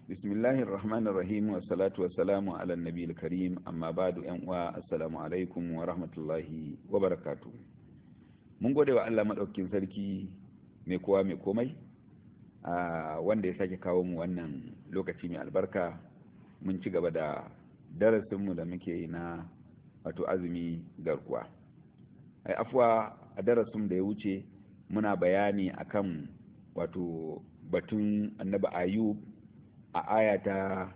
Bismillahir Rahmanir Rahim wa salatu wa salamu ala nabiyil karim amma ba'du yan uwa assalamu alaikum wa rahmatullahi wa barakatuh. Mun gode wa Allah madaukakin sarki mai kowa mai komai wanda ya sake kawo mu wannan lokaci mai albarka. Mun ci gaba da darasin mu da muke na wato azumi garkuwa. Afwa a darasin da ya wuce muna bayani akan wato batun Annabi Ayub a aya ta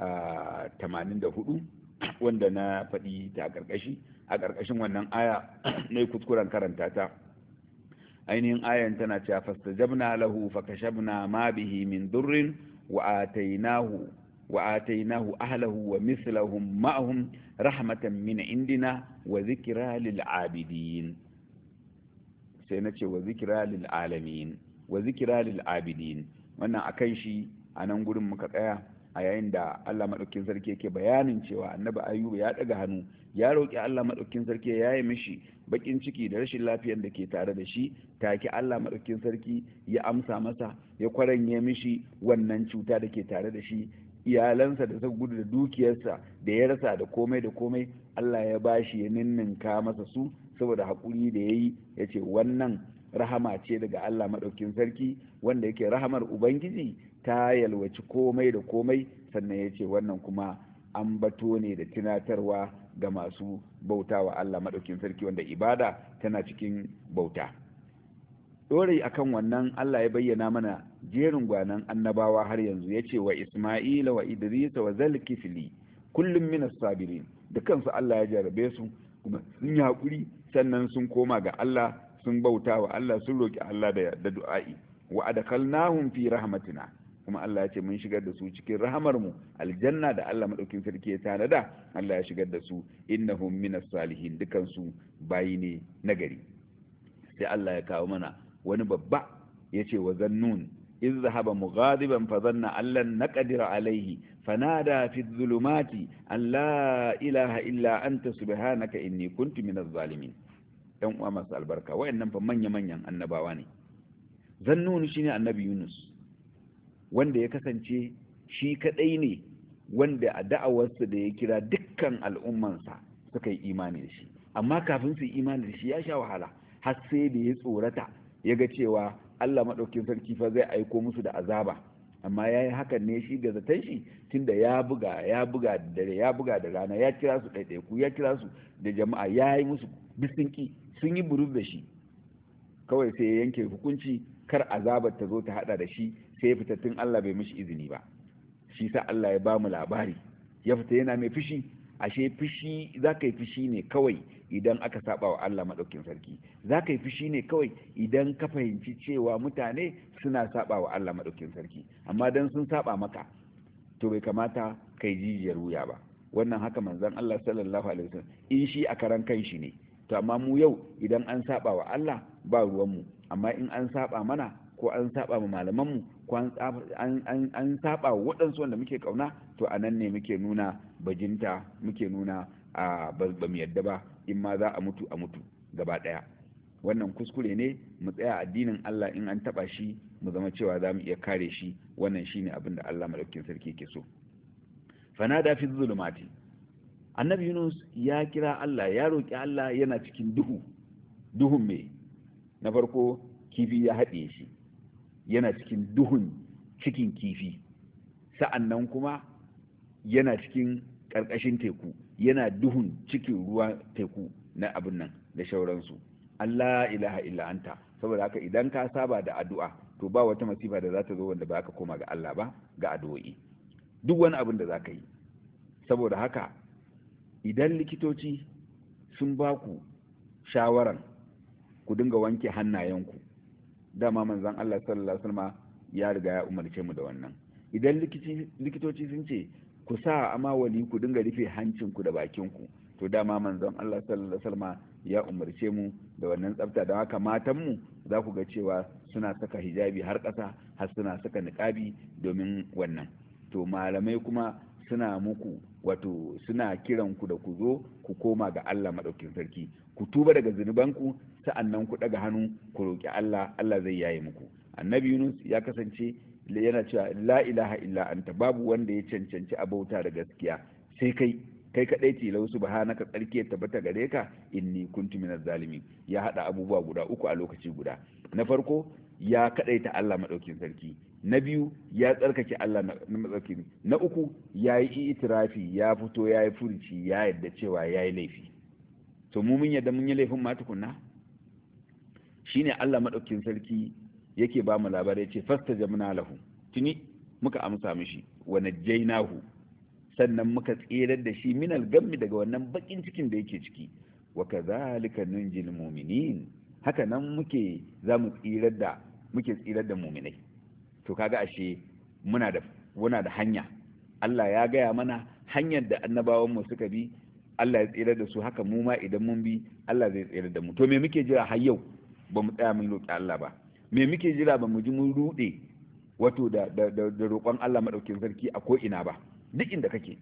84 wanda na faɗi ta a ƙarƙashin wannan aya ne kuskuren karanta ta. Ainihin ayan tana cewa fastajabna lahu fakashabna ma bihi min durrin wa atainahu ahlahu wa mithlahum ma'ahum rahmatan min indina wa zikra lil abidin. Sai na ce wa zikra lil alamin wa zikra lil abidin. Wannan akan shi a nan gurin muka tsaya a yayin da Allah maɗaukin sarki yake bayanin cewa Annabi Ayyuba ya ɗaga hannu ya roƙi Allah maɗaukin sarki ya yi mishi bakin ciki da rashin lafiyar da ke tare da shi, take Allah maɗaukin sarki ya amsa masa, ya kwaranye mishi wannan cuta da ke tare da shi, iyalansa da suka gudu da dukiyarsa da ya rasa da komai Allah ya bashi ya ninninka masa su saboda haƙuri da ya yi. Ya ce wannan rahama ce daga Allah maɗaukin sarki wanda yake rahamar Ubangiji ta yalwaci komai da komai. Sannan ya ce wannan kuma an bato ne da tunatarwa ga masu bauta wa Allah maɗaukin sarki wanda ibada tana cikin bauta. Ɗore akan wannan Allah ya bayyana mana jerin gwanan annabawa har yanzu. Ya ce wa Isma'ila wa Idris wa Zalkifli kullum minas sabirin. Dukansu Allah ya jarabe su kuma sun yi haƙuri, sannan sun koma ga Allah, sun bauta wa Allah, sun roƙi Allah da du'a'i. Wa adkhalnahum fi rahmatina, kuma Allah ya ce mun shigar da su cikin rahamar mu, aljanna da Allah madaukin sarki ya tanada. Allah ya shigar da su innahum minas salihin, dukan su bayi ne nagari. Sai Allah ya kawo mana wani babba, yace wa zannun iz zahaba mughadiban fa dhanna allan naqdir alayhi fanada fi dhulumati an la ilaha illa anta subhanaka inni kuntu minaz zalimin. Dan uwa masu albarka, wayannan fa manya-manyan annabawa ne. Zannun shine annabi Yunus, wanda ya kasance shi kadai ne wanda a da'awarsa da ya kira dukkan al'ummansa suka yi imani da shi. Amma kafin su yi imani da shi ya sha wahala, har sai da ya tsorata ya ga cewa Allah maɗaukin sarki fa zai aiko musu da azaba. Amma ya yi hakan ne shi ga zaton shi, tunda ya buga da dare, ya buga da rana, ya kira su ɗaiɗaiku, ya kira su da jama'a, ya yi musu bisinki, sun yi buruz da shi. Kawai sai ya yanke hukunci kar azabar ta zo ta hada da shi, sai ya fita tun Allah bai mishi izini ba. Shi sa Allah ya ba mu labari, ya fita yana mai fushi. Ashe fushi, za ka yi fushi ne kawai idan aka saba wa Allah maɗaukin sarki. Za ka yi fushi ne kawai idan ka fahimci cewa mutane suna saba wa Allah maɗaukin sarki. Amma dan sun saba maka, to bai kamata kai jijiyar wuya ba. Wannan haka manzon Allah sallallahu alaihi wasallam in shi a karan kanshi ne. To amma mu yau idan an saba wa Allah ba ruwanmu, amma in an saba mana ko an saba ma malamanmu ko an saba wa waɗansu wanda muke kauna, to a nan ne muke nuna bajinta, muke nuna ba mu yadda ba, in ma za a mutu gaba ɗaya. Wannan kuskure ne. Mu tsaya addinin Allah, in an taba shi mu zama cewa za mu iya kare shi. Wannan shine abin da Allah madaukakin sarki ke so. Fanada fi zulumati, annabi Yunus ya kira Allah, ya roƙi Allah yana cikin duhun mai na farko kifi ya haɗe shi, yana cikin duhun cikin kifi. Sa'annan kuma yana cikin ƙarƙashin teku, yana duhun cikin ruwa teku na abin nan da shauransu. Allah ilaha illa anta. Saboda haka idan ka saba da addu'a, to ba wata masifa da za ta zo wanda ba ka koma ga Allah ba, ga addu'o'i, duk wani abin da za ka yi. Saboda haka idan likitoci sun ba ku shawaran ku dinga wanke hannayenku, dama manzon Allah sallallahu alaihi wasallam ya riga ya umarce mu da wannan. Idan likitoci sun ce ku sa amawali ku dinga rufe hancinku da bakinku, to dama manzon Allah sallallahu alaihi wasallam ya umarce mu da wannan tsafta. Don haka matanmu za ku ga cewa suna saka hijabi har ƙasa, har suna saka niqabi domin wannan. To malamai kuma suna muku wato suna kiran ku da ku zo ku koma ga Allah madaukakin sarki, ku tuba daga zunubanku, sa'annan ku daga hannu ku roki Allah, Allah zai yaye muku. Annabi Yunus ya kasance yana cewa la ilaha illa anta, babu wanda ya cancanci abauta da gaskiya sai kai kadai tilau subhanaka, tsarki ya tabbata gare ka, inni kuntu minaz zalimin. Ya hada abubuwa guda uku a lokaci guda. Na farko ya kadaita Allah madaukin sarki, na biyu ya tsarkake Allah na madaukin, na uku ya yi itirafi, ya fito ya yi furuci, ya yadda cewa ya yi laifi. To mu mun yadda mun yi laifin ma tukunna? Shine Allah madaukin sarki yake ba mu labarai, ce fastajabna lahu, tuni muka amsa mishi, wa najjaynahu, sannan muka tsirar da shi min al-gammi, daga wannan bakin cikin da yake ciki. Wa kadhalika nunjil mu'minin, haka nan muke tsirar da mu'minai. To kaga ashe muna da hanya. Allah ya gaya mana hanyar da annabawan mu suka bi, Allah ya tsirar da su, haka mu ma idan mun bi Allah zai tsirar da mu. To me muke jira har yau ba mu tsaya mun roki Allah ba? Me muke jira ba mu ji mun rude wato da roƙon Allah madaukin sarki a ko ina ba? Duk inda kake,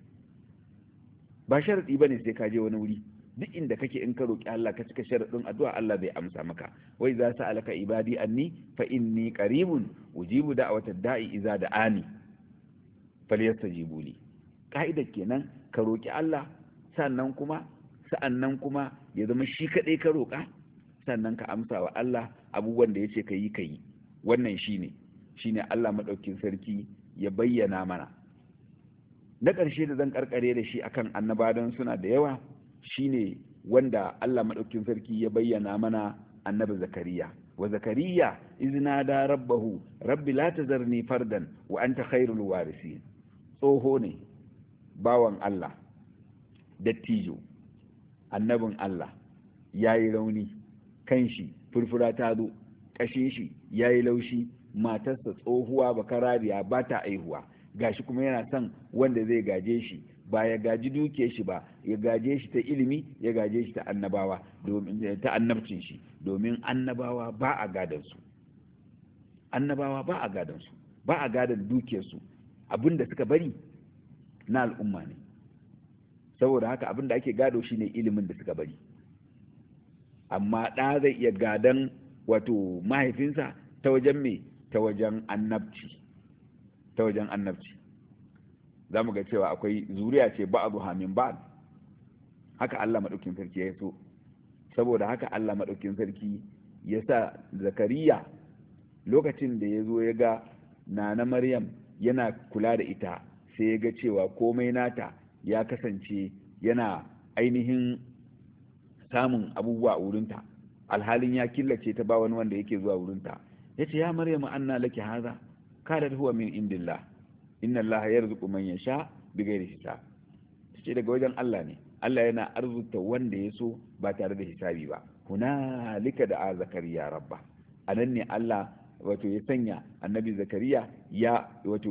ba sharadi bane sai ka je wani wuri. Duk inda kake in ka roki Allah ka cika sharadin addu'a, Allah zai amsa maka. Wai za sa alaka ibadi anni fa inni qaribun ujibu da'watad da'i idza da'ani falyastajibu li. Ka'idar kenan ka roki Allah, sa'annan kuma ya zama shi kadai ka roka, sannan ka amsa wa Allah abubuwan da yace kai. Wannan shine Allah madaukin sarki ya bayyana mana. Na ƙarshe da zan karkare da shi akan annabawan suna da yawa, shine wanda Allah madaukin sarki ya bayyana mana annabi Zakariya. Wa Zakariya izna da rabbahu rabbi la tazarni fardan wa anta khairul warisin. Tsoho ne, bawan Allah, dattijo, annabin Allah, yayi rauni, kanshi furfura ta zo, kashin shi yayi laushi, matarsa tsohuwa bakarariya ba ta aihuwa, gashi kuma yana son wanda zai gaje shi, ba ya gaji duke shi ba, ya gaje shi ta ilimi, ya gaje shi ta annabawa, ta annabcin shi, domin annabawa ba a gadan su, ba a gadan dukiyar su, abinda suka bari na al'umma ne. Saboda haka abinda ake gado shine ilimin da suka bari. Amma ɗa zai iya gadan wato mahaifinsa ta wajen me? Ta wajen annabci. Za mu ga cewa akwai zuriya ce ba'dhuha min ba'd. Haka Allah madaukin sarki ya so. Saboda haka Allah madaukin sarki ya sa Zakariya lokacin da ya zo ya ga Nana Maryam yana kula da ita, sai ya ga cewa komai nata ya kasance yana ainihin samun abubuwa a wurinta, alhalin ya killace ta ba wani wanda yake zuwa wurinta. Ya ce, ya Maryam anna laki haza, kada huwa min indillah, inna Allah yarzuqu man yasha bighairi hisab. Ce daga wajen Allah ne, Allah yana arzuta wanda ya so ba tare da hisabi ba. Hunalika da Zakariya rabba, anan ne Allah wato ya sanya annabi Zakariya ya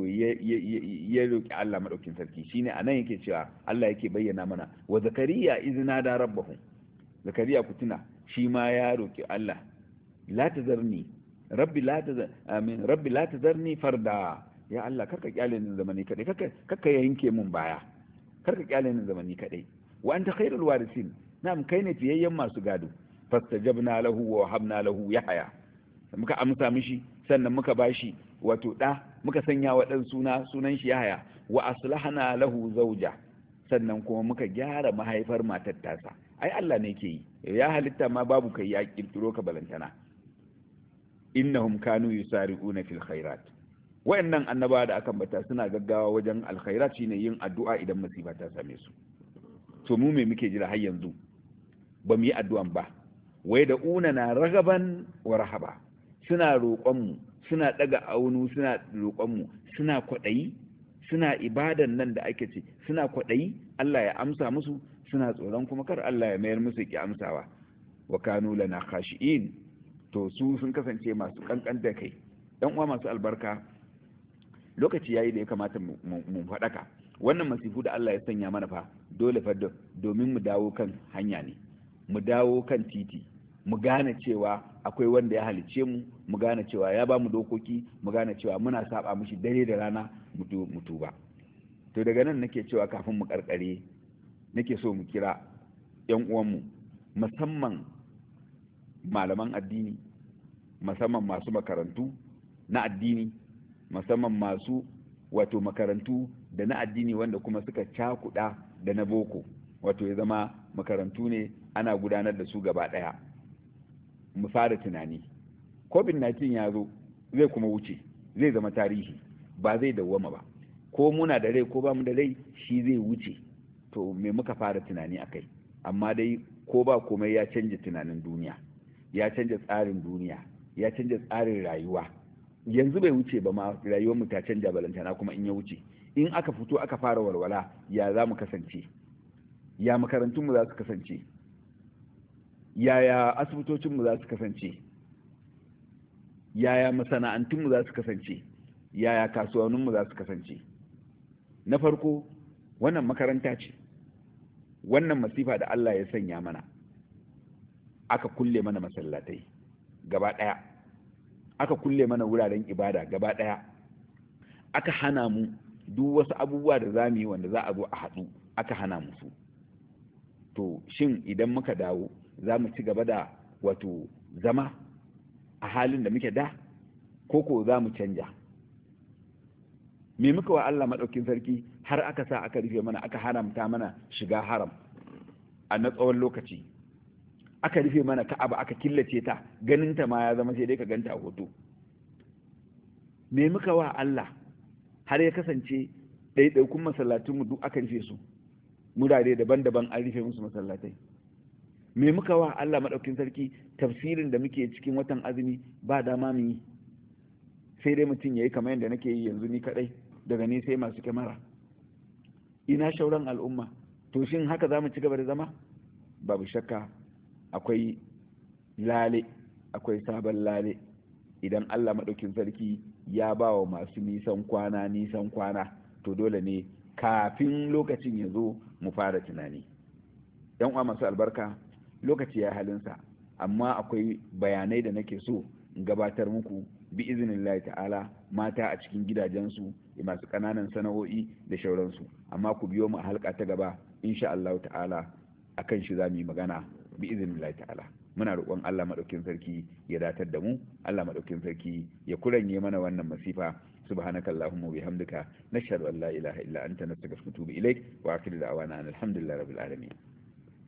roki Allah madaukin sarki. Shine anan yake cewa Allah yake bayyana mana, wa Zakariya izna da rabbahu. Zakariya ku tuna, shi ma ya roki Allah, la tazarni rabbi la tazarni farda, ya Allah karka kyale ni zamani kadai, karka yanke mun baya, karka kyale ni zamani kadai. Wa anta khairul warisin, na'am kai ne fiyayyen masu gado. Fastajabna lahu wa habna lahu yahya, muka amsa mishi, sannan muka bashi wato da, muka sanya wa dan sunan shi Yahya. Wa aslahna lahu zawja, sannan kuma muka gyara mahaifar matar tasa. Ai Allah ne ke yi, ya halitta ma babu kai, ya kirkiro ka balantana. Innahum kanu yusari'una fil khairat. Wayannan annabawa da aka bata suna gaggawa wajen alkhairat, shine yin addu'a idan musiba ta same su. To mu me muke jira har yanzu? Ba mu yi addu'an ba. Wai da una na ragaban wa rahaba, suna roƙonmu, suna ɗaga aunu, suna roƙonmu, suna kwaɗayi, suna ibadan nan da ake ce, suna kwaɗayi Allah ya amsa musu, suna tsoron kuma kar Allah ya mayar musu ki amsawa. Wa kanu lana khashi'in, to su sun kasance masu kankan da kai. Dan uwa masu albarka, lokaci yayi da ya kamata mu faɗaka. Wannan masifu da Allah ya sanya mana fa, dole fa domin mu dawo kan hanya ne, mu dawo kan titi, mu gane cewa akwai wanda ya halice mu, mu gane cewa ya ba mu dokoki, mu gane cewa muna saba mishi dare da rana, mu tuba. To daga nan nake cewa kafin mu karkare, nake so mu kira yan uwanmu, musamman malaman addini, musamman masu makarantu na addini, musamman masu wato makarantu da na addini wanda kuma suka cakuɗa da na boko, wato ya zama makarantu ne ana gudanar da su gaba ɗaya. Mu fara tunani, covid-19 ya zo zai kuma wuce, zai zama tarihi, ba zai dawwama ba, ko muna da rai ko ba mu da rai shi zai wuce. To me muka fara tunani akai? Amma dai ko ba komai ya canja tunanin duniya, ya canja tsarin duniya, ya canja tsarin rayuwa. Yanzu bai wuce ba ma rayuwar mu ta canja, balantana kuma in ya wuce. In aka fito aka fara walwala, ya za mu kasance? Ya makarantun mu za su kasance? Yaya asibitocin mu za su kasance? Yaya masana'antun mu za su kasance? Yaya kasuwannin mu za su kasance? Na farko, wannan makaranta ce, wannan masifa da Allah ya sanya mana, aka kulle mana masallatai gaba ɗaya, aka kulle mana wuraren ibada gaba ɗaya, aka hana mu duk wasu abubuwa da za mu yi wanda za a zo a haɗu, aka hana mu su. To shin idan muka dawo za mu ci gaba da wato zama a halin da muke da, ko za mu canja? Me muka wa Allah maɗaukin sarki har aka sa aka rufe mana, aka haramta mana shiga haram a na tsawon lokaci, aka rufe mana Ka'aba, aka killace ta, ganin ta ma ya zama sai dai ka ganta a hoto? Me muka wa Allah har ya kasance ɗaiɗaikun masallatunmu duk aka rufe su, murare daban-daban an rufe musu masallatai? Me muka wa Allah maɗaukin sarki tafsirin da muke cikin watan azumi ba dama mu yi, sai dai mutum ya yi kamar yadda nake yi yanzu ni kaɗai, daga ni sai masu kyamara? Ina shauran al'umma? To shin haka za mu ci gaba da zama? Babu shakka akwai lale, akwai sabon lale idan Allah maɗaukin sarki ya ba wa masu nisan kwana, to dole ne kafin lokacin ya zo mu fara tunani. Yan uwa masu albarka, lokaci ya halinsa, amma akwai bayanai da nake so in gabatar muku bi iznillahi ta'ala, mata a cikin gidajensu, masu ƙananan sana'o'i da shauransu. Amma ku biyo mu a halka ta gaba, insha Allah ta'ala akan shi za mu yi magana bi iznillahi ta'ala. Muna roƙon Allah madaukakin sarki ya datar da mu, Allah madaukakin sarki ya kuranye mana wannan masifa. subhanakallahumma wa bihamdika nashhadu an la ilaha illa anta nastaghfiruka wa natubu ilaik wa akhiru da'wana alhamdulillahi rabbil alamin.